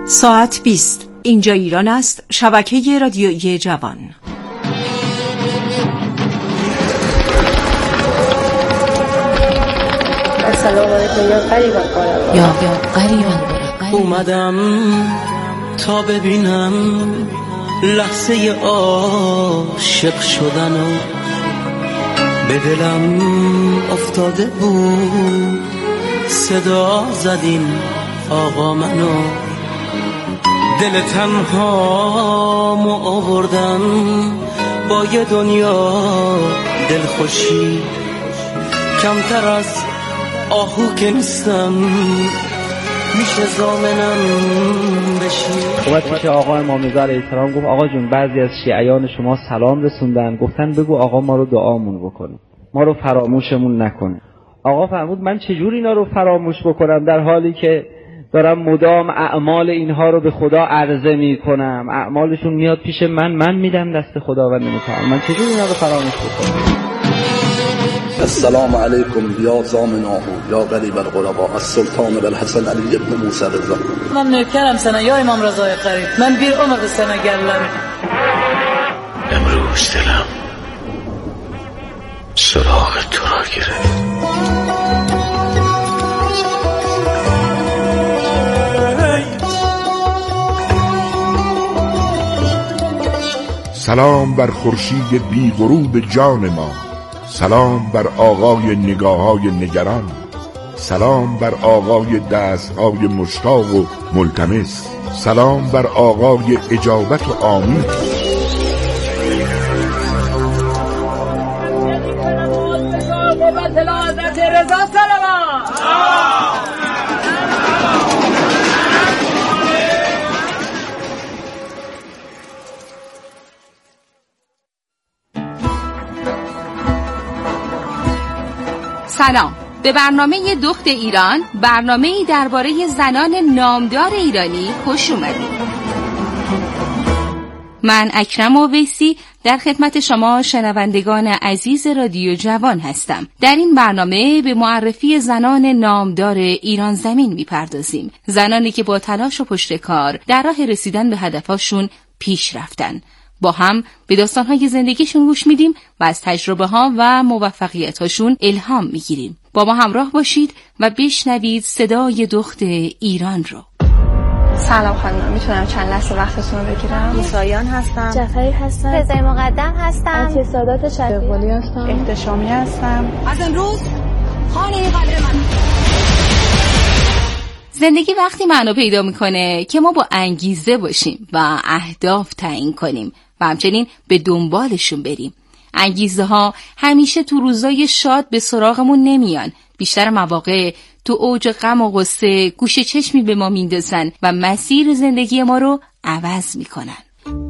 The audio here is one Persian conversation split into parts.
ساعت 20. اینجا ایران است. شبکه رادیویی جوان. سلام علیکم یا قریبا قربا یا قریبا اومدم تا ببینم لحظه عاشق شدن و به دلم افتاده بود صدا زدین آقا منو دل تنهامو آوردم با یه دنیا دلخوشی کمتر از آهو که نیستم میشه زامنم بشی. اومد پیش آقا امام رضا علیه السلام گفت آقا جون بعضی از شیعیان شما سلام رسوندن گفتن بگو آقا ما رو دعامون بکنه ما رو فراموشمون نکنه. آقا فرمود من چجور اینا رو فراموش بکنم در حالی که دارم مدام اعمال اینها رو به خدا عرضه میکنم، اعمالشون میاد پیش من میدم دست خداوند متعال، من چجور اینا رو فراموش بکنم؟ السلام علیکم یا زامناه یا غریب الغرباء السلطان الحسن علی ابن موسی رضا. من نوکرم سنه یا امام رضای قریب، من بیر عمر به سنه گلم. امروز دلم سراغ تو را گرفت. سلام بر خورشید بی غروب جان ما، سلام بر آقای نگاه‌های نگران، سلام بر آقای دست‌های مشتاق و ملتمس، سلام بر آقای اجابت و آمین. سلام به برنامه دخت ایران، برنامه‌ای درباره زنان نامدار ایرانی خوش اومدید. من اکرم اویسی در خدمت شما شنوندگان عزیز رادیو جوان هستم. در این برنامه به معرفی زنان نامدار ایران زمین میپردازیم، زنانی که با تلاش و پشتکار در راه رسیدن به هدفاشون پیش رفتن. با هم به داستان‌های زندگیشون گوش میدیم و از تجربه‌ها و موفقیت‌هاشون الهام میگیریم. با ما همراه باشید و بشنوید صدای دخت ایران رو. سلام خانم، میتونم چند لحظه وقتتون رو بگیرم؟ سایان هستم. جعفری هستم. رضای مقدم هستم. عطیه سادات شفیقی هستم. احتشامی هستم. از امروز خانه قدر من. زندگی وقتی معنا پیدا میکنه که ما با انگیزه باشیم و اهداف تعیین کنیم و همچنین به دنبالشون بریم. انگیزه ها همیشه تو روزای شاد به سراغمون نمیان، بیشتر مواقع تو اوج غم و غصه گوشه چشمی به ما میندازن و مسیر زندگی ما رو عوض میکنن.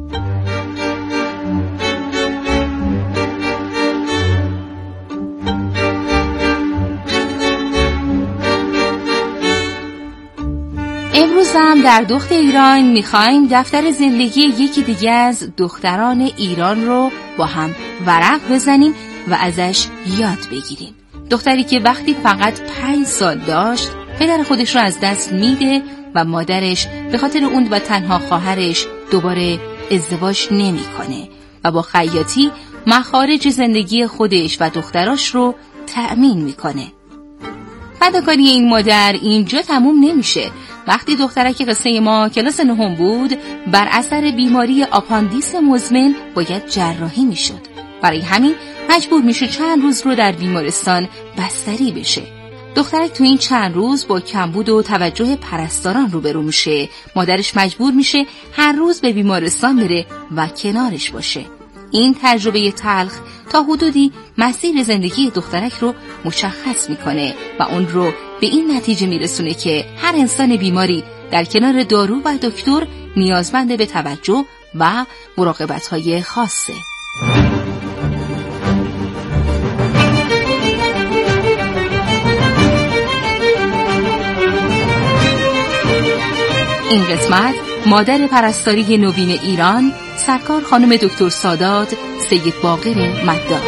امروز هم در دخت ایران میخوایم دفتر زندگی یکی دیگه از دختران ایران رو با هم ورق بزنیم و ازش یاد بگیریم. دختری که وقتی فقط 5 سال داشت پدر خودش رو از دست میده و مادرش به خاطر اون و تنها خواهرش دوباره ازدواج نمیکنه و با خیاطی مخارج زندگی خودش و دختراش رو تأمین میکنه. فداکاری این مادر اینجا تموم نمیشه. وقتی دخترک قصه ما کلاس 9 بود، بر اثر بیماری آپاندیس مزمن باید جراحی میشد. برای همین مجبور میشه چند روز رو در بیمارستان بستری بشه. دخترک تو این چند روز با کمبود و توجه پرستاران روبرو میشه. مادرش مجبور میشه هر روز به بیمارستان بره و کنارش باشه. این تجربه تلخ تا حدودی مسیر زندگی دخترک رو مشخص میکنه و اون رو به این نتیجه میرسونه که هر انسان بیماری در کنار دارو و دکتر نیازمند به توجه و مراقبت‌های خاصه. این قسمت مادر پرستاری نوین ایران سرکار خانم دکتر سادات سید باقر مدار.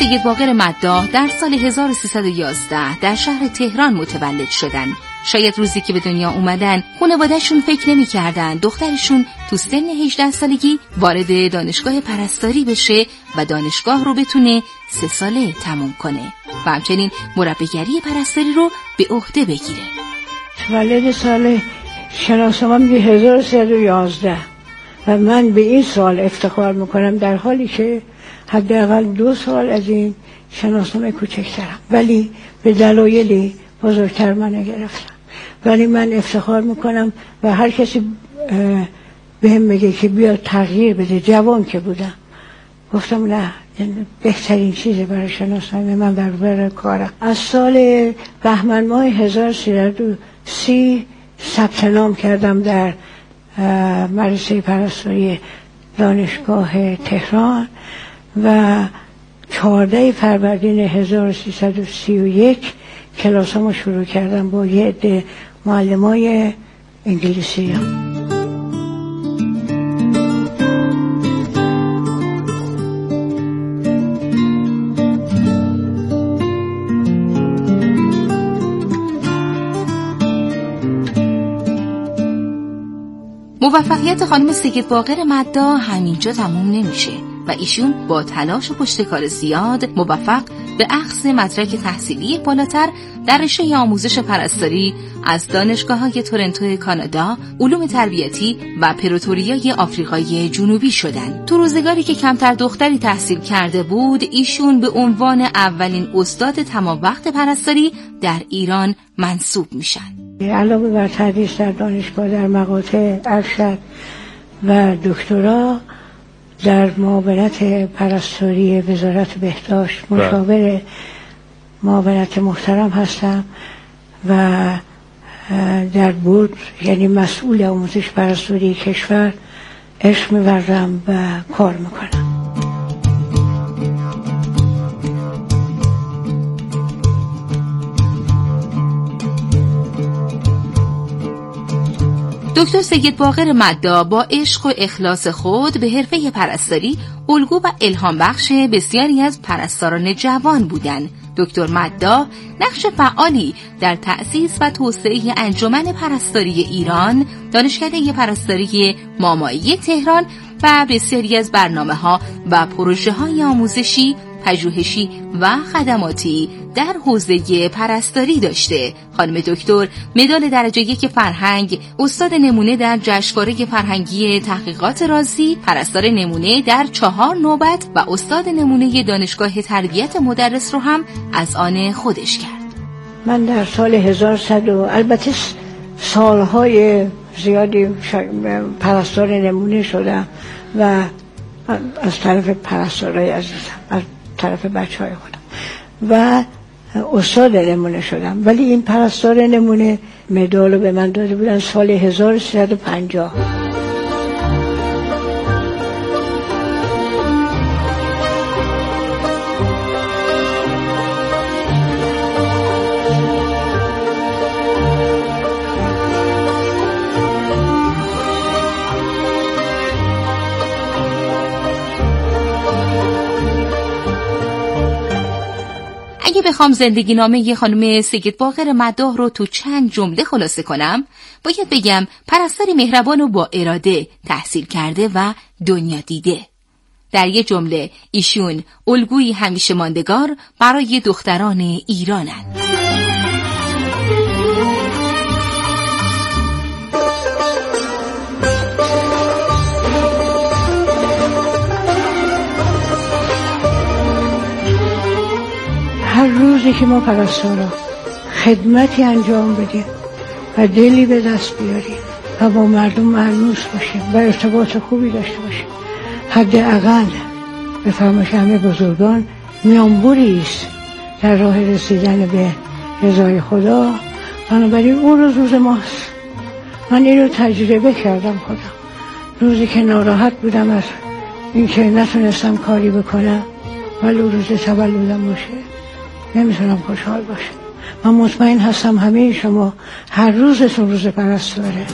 سید باقر مداح در سال 1311 در شهر تهران متولد شدن. شاید روزی که به دنیا اومدن خانواده‌شون فکر نمی‌کردن دخترشون تو سن 18 سالگی وارد دانشگاه پرستاری بشه و دانشگاه رو بتونه 3 ساله تموم کنه و همچنین مربیگری پرستاری رو به عهده بگیره. متولد سال شناسنامه میگه 1311 و من به این سال افتخار میکنم، در حالی که حداقل 2 سال از این شناسنامه کوچکترم، ولی به دلایلی بزرگتر من گرفتم. ولی من افتخار میکنم و هر کسی بهم میگه که بیا تغییر بده، جوان که بودم گفتم نه، بهترین چیزه برای شناسنامه من برای کارم. از سال بهمن ماه 1330 ثبت نام کردم در مدرسه پرستاری دانشگاه تهران و 14 فروردین 1331 کلاسامو شروع کردم با یه عده معلمای انگلیسی. موفقیت خانم سید باقر مداح همینجا تموم نمیشه و ایشون با تلاش و پشتکار زیاد موفق به اخذ مدرک تحصیلی بالاتر در رشته آموزش پرستاری از دانشگاه‌های تورنتو کانادا، علوم تربیتی و پروتوریای آفریقای جنوبی شدند. تو روزگاری که کمتر دختری تحصیل کرده بود، ایشون به عنوان اولین استاد تمام وقت پرستاری در ایران منصوب میشن. علاوه بر تدریس در دانشگاه در مقاطع ارشد و دکترا، در معاونت پرستاری وزارت بهداشت مشاور معاونت محترم هستم و در بورد یعنی مسئول آموزش پرستاری کشور عشق می‌ورزم و کار میکنم. دکتر سید باقر مداح با عشق و اخلاص خود به حرفه پرستاری الگو و الهام بخش بسیاری از پرستاران جوان بودند. دکتر مداح نقش فعالی در تأسیس و توسعه انجمن پرستاری ایران، دانشکده پرستاری مامایی تهران و بسیاری از برنامه‌ها و پروژه‌های آموزشی، پژوهشی و خدماتی در حوزه پرستاری داشته. خانم دکتر مدال درجه 1 فرهنگ، استاد نمونه در جشنواره فرهنگی تحقیقات رازی، پرستار نمونه در 4 نوبت و استاد نمونه دانشگاه تربیت مدرس رو هم از آن خودش کرد. من در سال 1100 البته سالهای زیادی پرستار نمونه شدم و از طرف پرستارای عزیزم، از طرف بچهای خودم و استاد نمونه شدم. ولی این پرستار نمونه مدال به من داده بودن سال 1350. اگه بخوام زندگی نامه خانم سید باقر مداح رو تو چند جمله خلاصه کنم، باید بگم پرستاری مهربان و با اراده، تحصیل کرده و دنیا دیده. در یه جمله ایشون الگویی همیشه ماندگار برای دختران ایرانند. هر روزی که ما پرستارا خدمتی انجام بدیم و دلی به دست بیاریم و با مردم مانوس باشیم و ارتباط خوبی داشته باشیم، حداقل به فرمایش همه بزرگان میانبری است در راه رسیدن به رضای خدا. بنابراین اون روز ماست. من این رو تجربه کردم خودم. روزی که ناراحت بودم از اینکه نتونستم کاری بکنم ولی روز تولدم باشه نمیتونم خوشحال باشم. من مطمئن هستم همه شما هر روزتون روز پرستاره.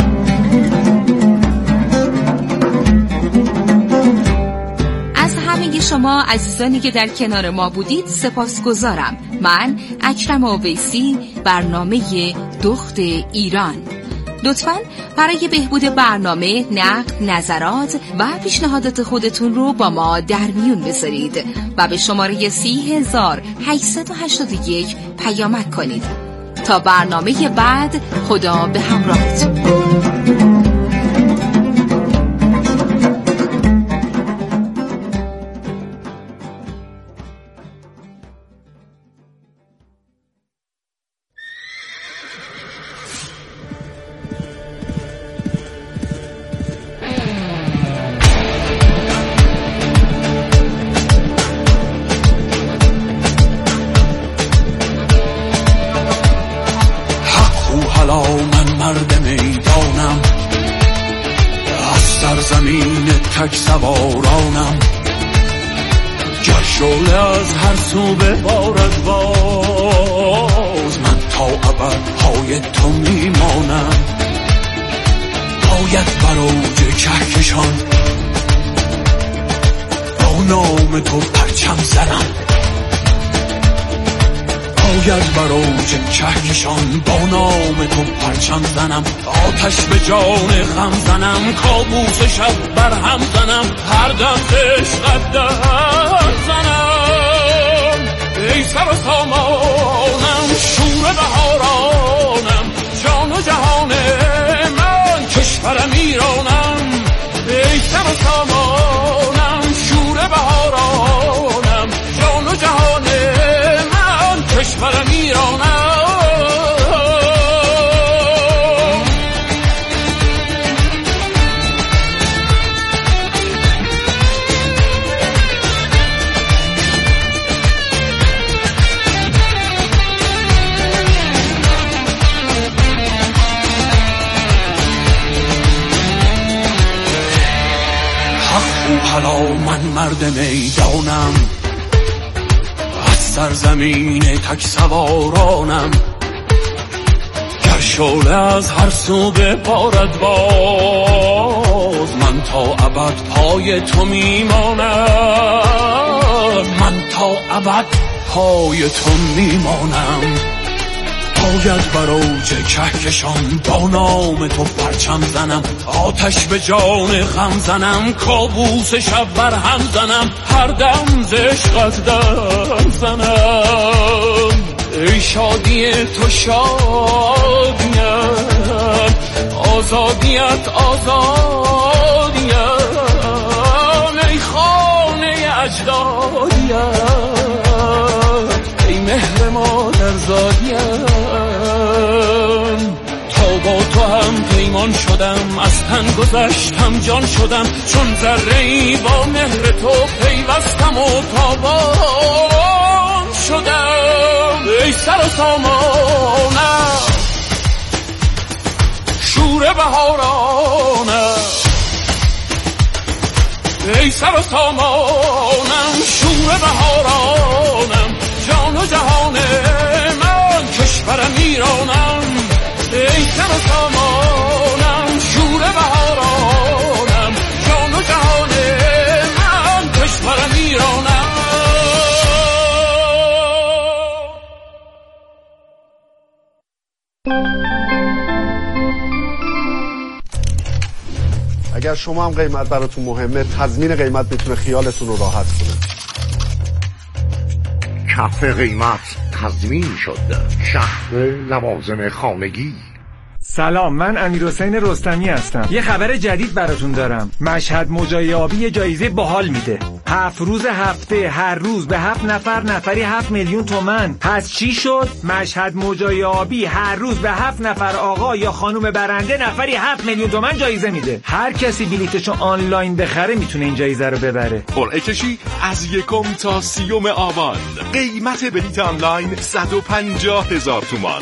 از همه همراهی شما عزیزانی که در کنار ما بودید سپاسگزارم. من اکرم اویسی، برنامه دخت ایران. لطفاً برای بهبود برنامه نقد، نظرات و پیشنهادات خودتون رو با ما در میون بذارید و به شماره 30881 پیامک کنید. تا برنامه بعد، خدا به همراهتون. تک سوارانم گر شعله از هر سو ببارد باز، من تا ابد پای تو میمانم. باید بر اوج کهکشان با نام تو پرچم زنم. باید بر اوج کهکشان با نام تو پرچم زنم. آتش به جان غم زنم، کابوس شب بر هم زنم. هر دم عشقت در زنم. ای سر و سامانم، شور بهارانم، جان و جهان من، کشورم ایرانم. ای سر و سامانم، شور بهارانم، جان و جهان من، کشورم ایرانم. حالا من مرد میدانم، از سرزمین تک سوارانم. گر شعله از هر سو ببارد باز، من تا ابد پای تو میمانم. من تا ابد پای تو میمانم. باید بر اوج کهکشان با نام تو پرچم زنم. آتش به جان غم زنم، کابوس شب بر هم زنم. هر دم ز عشقت در زنم. ای شادی تو شادیم، آزادیت آزادیم. ای خانه اجدادیم، ای مهر مادر زادیم. تا با تو هم پیمان شدم، از تن گذشتم جان شدم. چون ذره ای با مهر تو پیوستم و تابان شدم. ای سر و سامانم، شور بهارانم. ای سر و سامانم، شور بهارانم، جان و جهان من، کشورم ایرانم. ای سر و سامانم، شور بهارانم، جان و جهان من، کشورم ایرانم. اگر شما هم قیمت براتون مهمه، تضمین قیمت میتونه خیالتون رو راحت کنه. کف قیمت تضمین شد. شهر لوازم خانگی. سلام، من امیرحسین رستمی هستم. یه خبر جدید براتون دارم. مشهد موجای آبی یه جایزه باحال میده. 7 روز هفته، هر روز به 7 نفر، نفری 7 میلیون تومان. پس چی شد؟ مشهد موجای آبی هر روز به 7 نفر آقا یا خانم برنده نفری 7 میلیون تومان جایزه میده. هر کسی بلیتشو آنلاین بخره میتونه این جایزه رو ببره. قرعه کشی از 1 تا 30 آبان. قیمت بلیت آنلاین 150,000 تومان.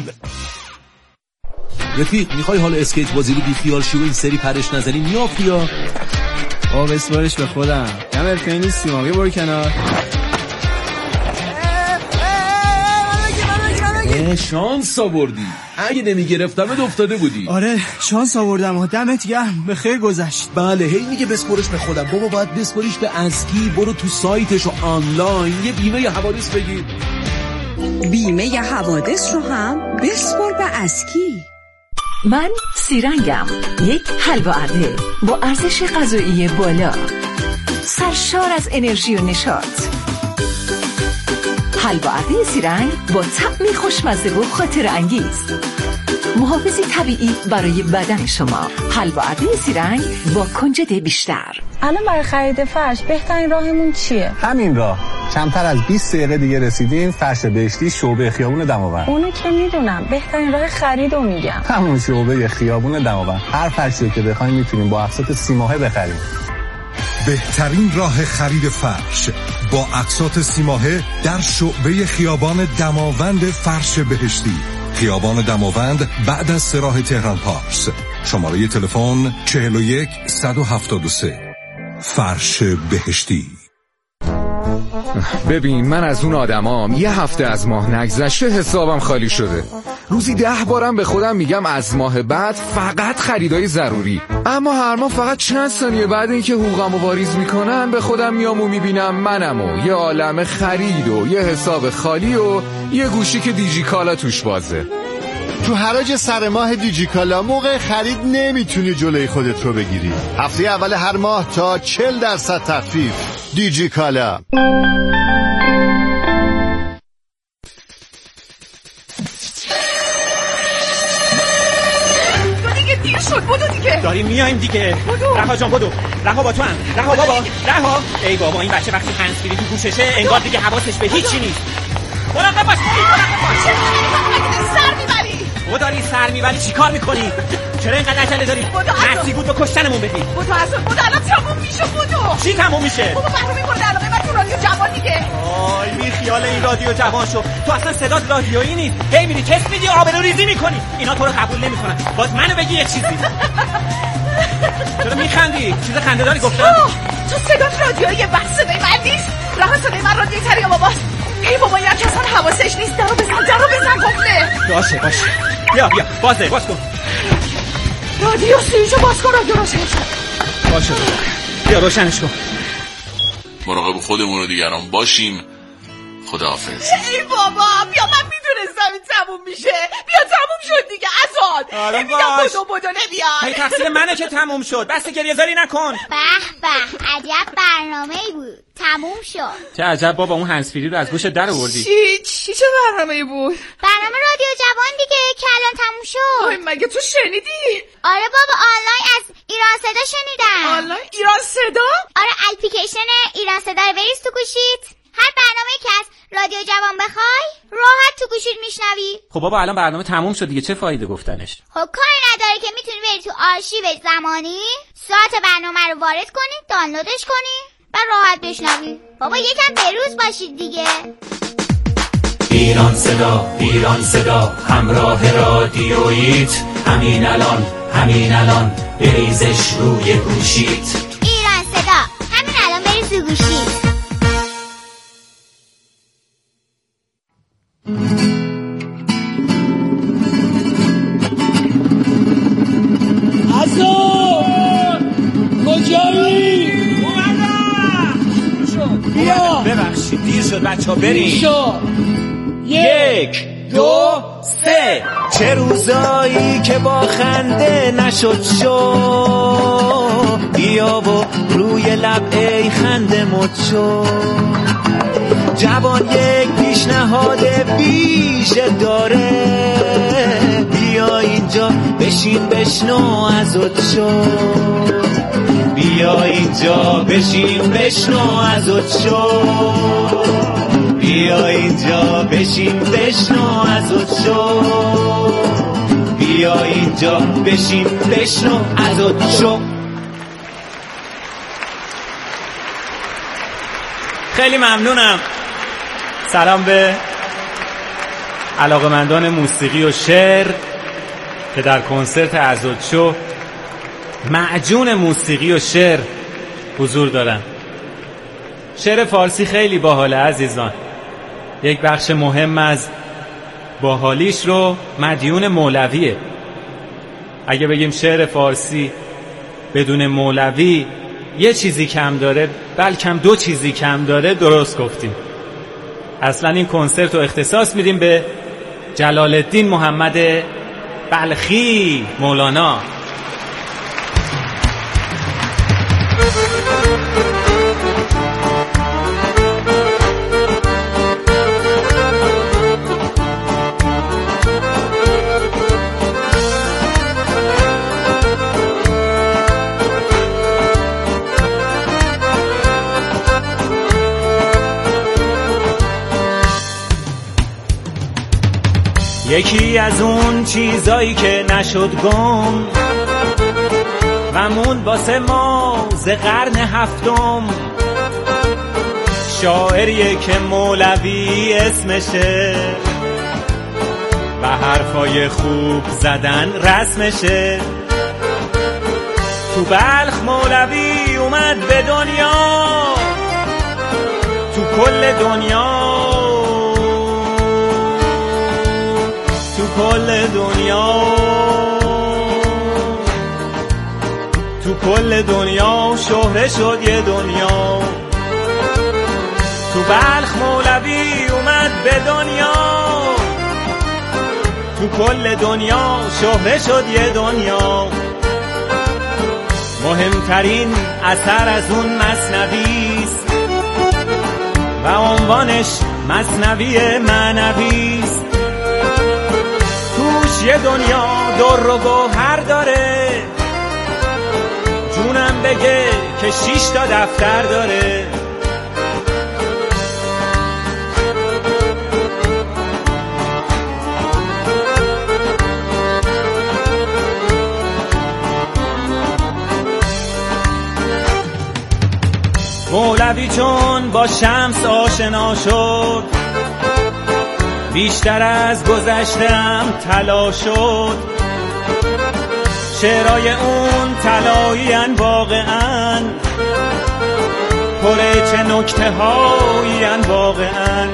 رفیق میخوای حالا اسکیت بازی رو بی خیال شو این سری پرش نزنیم میافتی یا؟ بسپارش به خودم. کم ارکایی نیستیم، برو کنار. شانس آوردی. اگه نمیگرفتمت افتاده بودی. آره شانس آوردم. دمت گرم، به خیر گذشت. بله هی میگه بسپرش به خودم. بابا باید بسپریش به اسکی. برو تو سایتش و آنلاین یه بیمه حوادث بگیر. بیمه حوادث رو هم بسپر به اسکی. من سیرنگم، یک حلوا اده با ارزش غذایی بالا، سرشار از انرژی و نشاط. حلوا اده سیرنگ با طعمی خوشمزه و خاطر انگیز، محافظی طبیعی برای بدن شما. حلوا اده سیرنگ با کنجد بیشتر. الان برای خرید فرش بهترین راهمون چیه؟ همین راه. کمتر از 20 دقیقه دیگه رسیدیم. فرش بهشتی شعبه خیابون دماوند. اونو که میدونم، بهترین راه خریدو میگم. همون شعبه خیابون دماوند. هر فرشی که بخوایم میتونیم با اقساط 3 ماهه بخریم. بهترین راه خرید فرش با اقساط 3 ماهه در شعبه خیابان دماوند فرش بهشتی، خیابان دماوند بعد از سراح تهران پارس. شماره تلفن 41 173. فرش بهشتی. ببین من از اون آدمام یه هفته از ماه نگذشته حسابم خالی شده. روزی 10 بارم به خودم میگم از ماه بعد فقط خریدای ضروری، اما هر ماه فقط چند ثانیه بعد اینکه حقوقمو واریز میکنن به خودم میام و میبینم منمو یه عالم خرید و یه حساب خالی و یه گوشی که دیجیکالا توش بازه. تو حراج سر ماه دیجیکالا موقع خرید نمیتونی جلوی خودت رو بگیری. هفته اول هر ماه تا 40% تخفیف. دیجیکالا. دیر شد، بدو دیگه. داریم میایم دیگه. رها جان بدو. رها با تو هم. رها بابا. رها. ای بابا این بچه وقتی هندزفری تو گوششه انگار دیگه حواسش به هیچی نیست. مراقب باش. سر میبری. تو داری سر میبری چیکار میکنی؟ چرا اینقدر عجله داری؟ مستی بود تو کشتنمون بدی. بدو اصلا بدو الان تموم میشه. بدو. چی تموم میشه؟ بابا برنامه مورد علاقه من تو رادیو جوان دیگه. آی بی خیال این رادیو جوان شو. تو اصلا صدات رادیویی نیست. هی میری کس میدی آبروریزی میکنی. اینا تو رو قبول نمیکنن. باز منو بگی یه چیزی. چرا میخندی؟ چیز خنده‌داری گفتم؟ تو صدات رادیویی بس صدای من نیست. راه صدای من رادیویی تریه باباست. ای بابا یا کسان حواسش نیست. درو بزن قفله. باشه بیا باز کن. رادیو سویچو باز کن. رادیو روشنش کن. باشه بیا روشنش کن. مراقب خودمون و دیگران باشیم. خداحافظ. ای بابا بیا، من میدونستم این تموم میشه. بیا تموم شد دیگه. ازاد میگم بدو نمیاد. هی تقصیر منه که تموم شد. بس گریه‌زاری نکن. به عجب برنامه‌ای بود. تموم شد. چه عجب بابا اون هندزفری رو از گوشت در آوردی. چه برنامه‌ای بود؟ برنامه رادیو جوان دیگه که الان تموم شد. مگه تو شنیدی؟ آره بابا آنلاین از ایران صدا شنیدم. آنلاین ایران صدا؟ آره اپلیکیشن ایران صدا رو بریز تو گوشیت. هر برنامه‌ای که از رادیو جوان بخوای راحت تو گوشیت میشنوی. خب بابا الان برنامه تموم شد دیگه، چه فایده گفتنش؟ خب کاری نداره که میتونی بری تو آرشیو زمانی ساعت برنامه رو وارد کنی، دانلودش کنی و راحت بشنوی. بابا یکم بروز باشید دیگه. ایران صدا همراه رادیوییت. همین الان بریزش روی گوشیت. ایران صدا همین الان بریز رو گوشیت. کجایی؟ بیا ببخشید دیر شد بچه‌ها بریم. 1 2 3. چه روزایی که با خنده نشد شو. بیا و روی لب ای خنده مد شو. جوان یک پیشنهاد ویژه داره. بیا اینجا بشین بشنو ازت شو. بیا اینجا بشین بشنو ازت شو. بیا اینجا بشین بشنو ازت شو. بیا اینجا بشین بشنو ازت شو. خیلی ممنونم. سلام به علاقه‌مندان موسیقی و شعر که در کنسرت ازت شو معجون موسیقی و شعر حضور دارن. شعر فارسی خیلی باحاله عزیزان. یک بخش مهم از باحالیش رو مدیون مولویه. اگه بگیم شعر فارسی بدون مولوی یه چیزی کم داره، بلکم دو چیزی کم داره، درست گفتیم. اصلا این کنسرت رو اختصاص میدیم به جلال الدین محمد بلخی مولانا. یکی از اون چیزایی که نشد گم و مون واسه ما ز قرن هفتم، شاعریه که مولوی اسمشه و حرفای خوب زدن رسمشه. تو بلخ مولوی اومد به دنیا، تو کل دنیا، کل دنیا، تو کل دنیا شهره شد یه دنیا. تو بلخ مولوی اومد به دنیا، تو کل دنیا شهره شد یه دنیا. مهمترین اثر از اون مثنویست و عنوانش مثنوی معنویست. یه دنیا در و گوهر داره، جونم بگه که 6 تا دفتر داره. مولوی چون با شمس آشنا شد، بیشتر از گذشتم طلا شد. شعرهای اون طلایین واقعاً، پره چه نکته هایین واقعاً.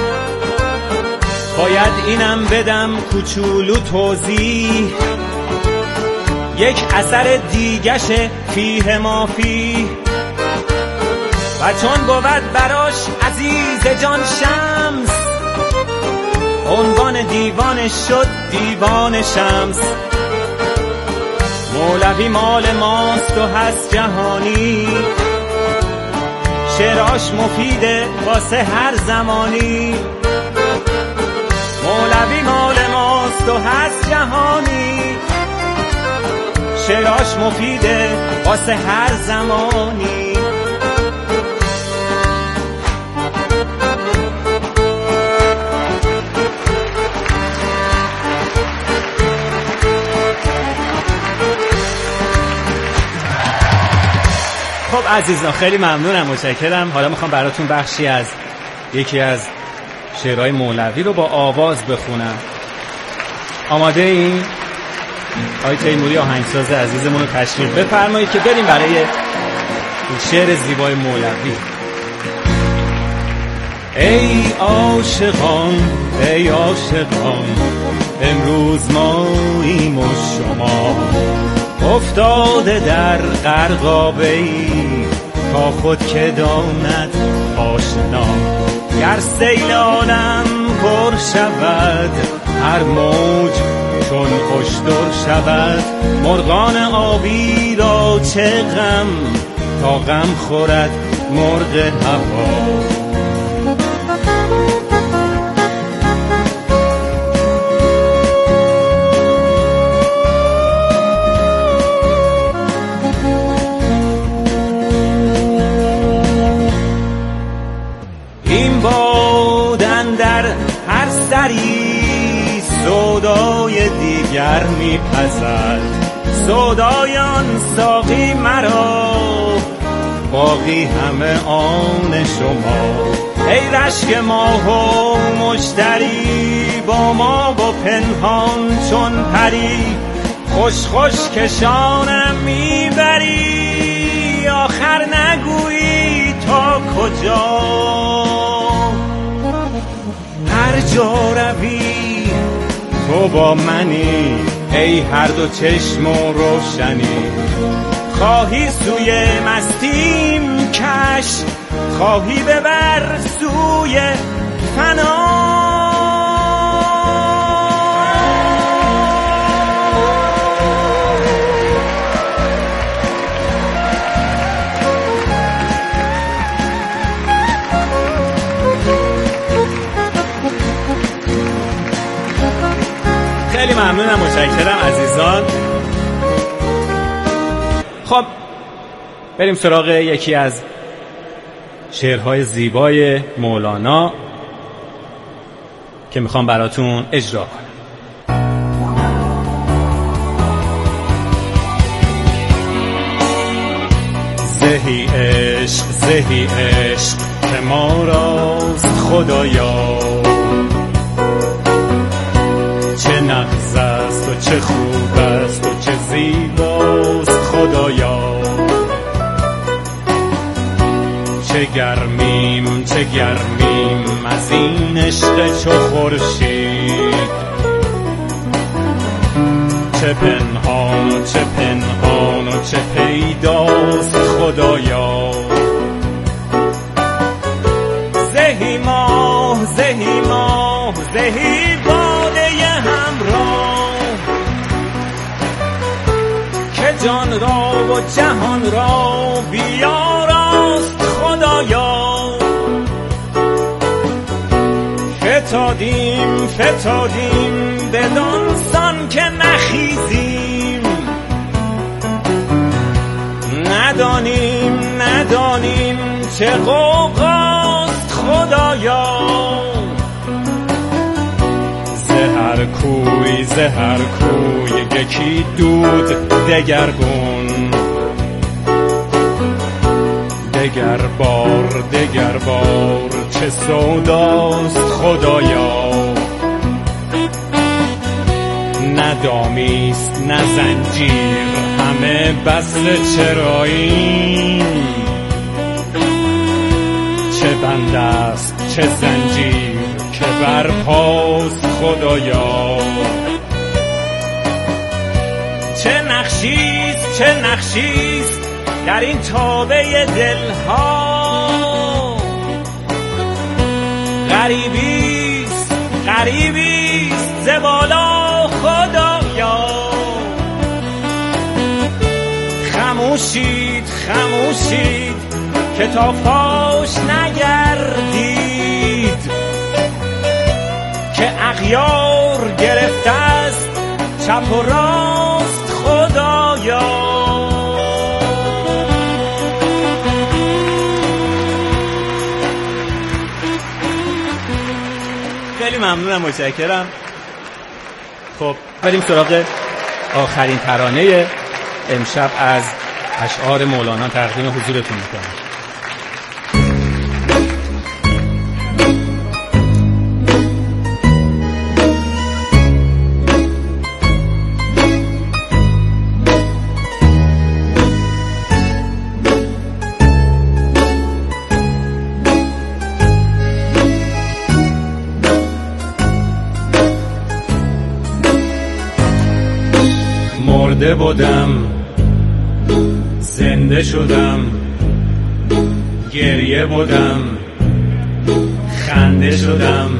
باید اینم بدم کوچولو توضیح، یک اثر دیگشه فیه ما فیه. و چون بود براش عزیز جان شمس، عنوان دیوانش شد دیوان شمس. مولوی مال ماست و هست جهانی، شعراش مفیده واسه هر زمانی. مولوی مال ماست و هست جهانی، شعراش مفیده واسه هر زمانی. خب عزیزان خیلی ممنونم، متشکرم. حالا میخوام براتون بخشی از یکی از شعرهای مولوی رو با آواز بخونم. آماده این؟ آقای تیموری آهنگساز عزیزمون رو تشریف بفرمایید که بریم برای شعر زیبای مولوی. ای عاشقان ای عاشقان، امروز ماییم و شما افتاده در غرقابه‌ای، تا خود که داند آشنا. گر سیل عالم پر شود، هر موج چون اشتر شود. مرغان آبی را چه غم، تا غم خورد مرغ هوا. سودای دیگر میپزد، سودایان ساقی مرا، باقی همه آن شما. ای رشک ماه و مشتری، با ما با پنهان چون پری. خوش خوش کشانم میبری، آخر نگویی تا کجا. هر جا روی تو با منی ای هر دو چشم و روشنی، خواهی سوی مستیم کش، خواهی ببر سوی فنا. خیلی ممنونم، متشکرم عزیزان. خب بریم سراغ یکی از شعرهای زیبای مولانا که میخوام براتون اجرا کنم. زهی عشق زهی عشق که ما راست خدایا، چه نغز است و چه خوب است و چه زیباست خدایا، چه گرمیم چه گرمیم از این عشق چو خورشید، چه پنهان و چه پنهان و چه پیداست خدایا. زهی ماه زهی ماه زهی باده همراه، که جان را و جهان را بیاراست خدایا. فتادیم فتادیم بدان سان که نخیزیم، ندانیم ندانیم چه غوغاست خدایا. زهر کوی زهر کوی یکی دود دگرگون، دگر بار چه سوداست خدایا. نه دامیست نه زنجیر همه بسته چرایی، چه بند است چه زنجیر که برپاست خدایا. چه نقشیست چه نقشیست در این تابه دلها، غریبیست غریبیست ز بالا خدایا. خموشید خموشید که تا فاش نگردید، که اغیار گرفته است چپ و راست خدایا. خیلی ممنونم، متشکرم. خب بریم سراغ آخرین ترانه امشب از اشعار مولانا تقدیم حضورتون میکنم. مرده بودم زنده شدم، گریه بودم خنده شدم،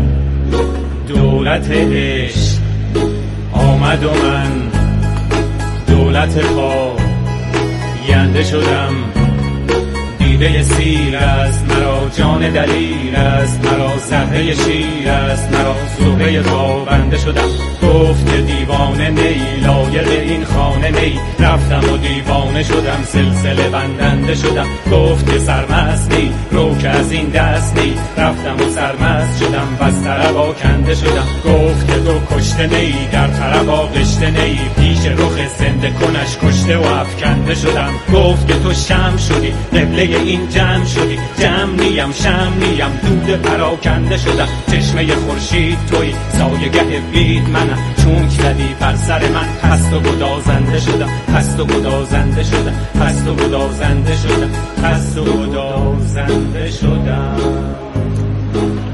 دولت عشق آمد و من دولت پاینده شدم. دیده سیر است مرا جان دلیر است مرا زهره شیر است مرا زهره تابنده شدم. گفت دیوانه نی لایق این خانه نی، رفتم و دیوانه شدم سلسله بندنده شدم. گفت سرمست نی رو که از این دست نی، رفتم و سرمست شدم بس طربا کنده شدم. گفت که تو کشته نی در طربا قشته نی، پیش رخ زنده کنش کشته و افکنده شدم. گفت که تو شم شدی قبله این جمع شدی، جمع نیم شم نیم دود پراکنده شدم. چشمه خورشید توی سایه‌گه بید منم، چونک زدی بر سر من پست و گدازنده شدم. پست و گدازنده شدم پست و گدازنده شدم پست و گدازنده شدم.